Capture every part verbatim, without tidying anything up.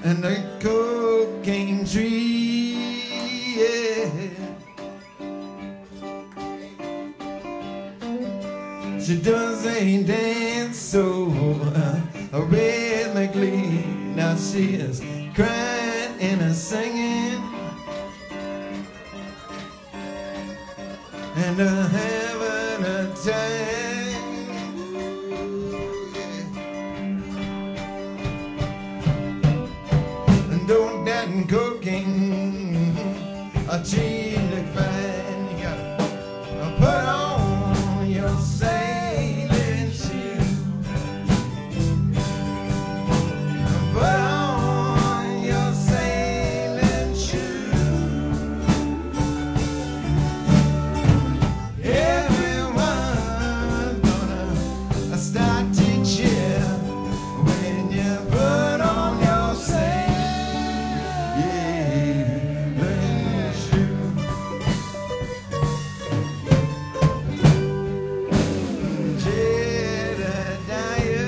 and the cocaine tree, yeah. She does a dance so uh, rhythmically. Now she is crying and a singing and a having a time. Yeah. And don't that cocaine a cheese look fine? You gotta put on your sailing shoes. Put on your sailing shoes. Everyone's gonna start to cheer when you put on your sailing shoes. Jedediah,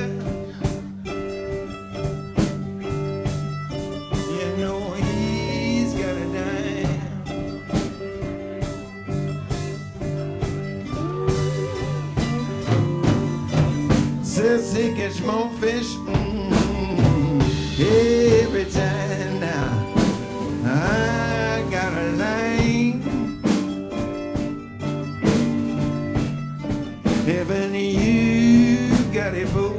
you know he's got a dime. Says he catch more fish mm, every time. Now I got a line. Heaven, you got it, boy.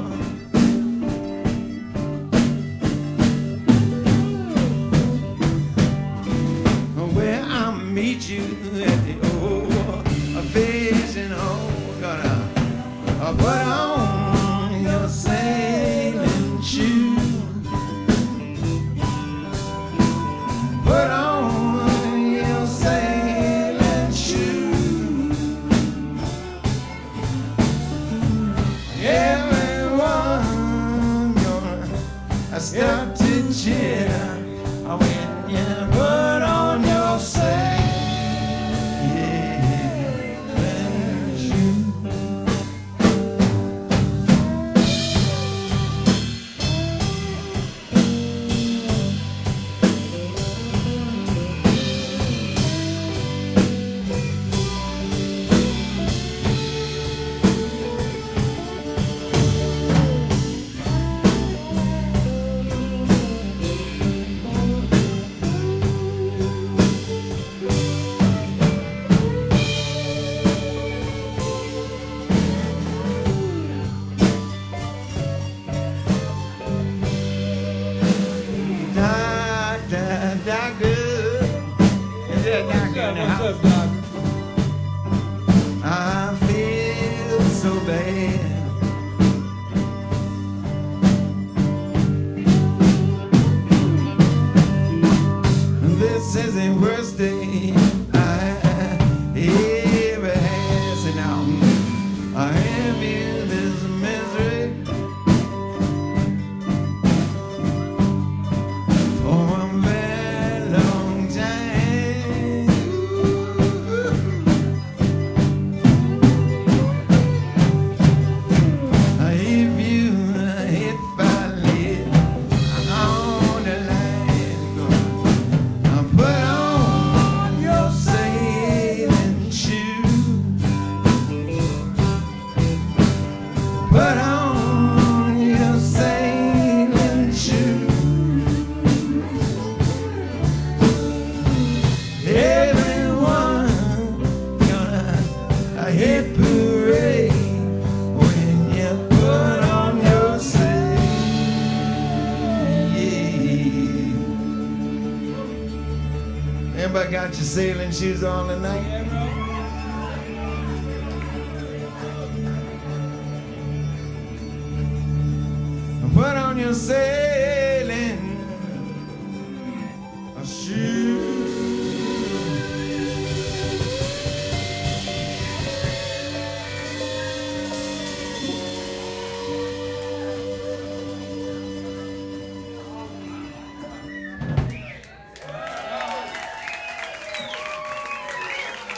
Where I'll meet you at the old fishing hole. Gonna uh, put on your sailing shoes. Put on your sailing shoes. Everyone gonna start to cheer when you put on your sailing shoes. Doctor, doctor, is that doctor in the house? What's up, Doc? I feel so bad. This is the worst day I ever had. So now I have in this misery for a very long time. If you hit finally on the line, gonna put on your sailing shoes. Put on your sailing shoes. Everyone gonna hit parade when you put on your sailing. Yeah. Everybody got your sailing shoes on tonight? Put on your sailing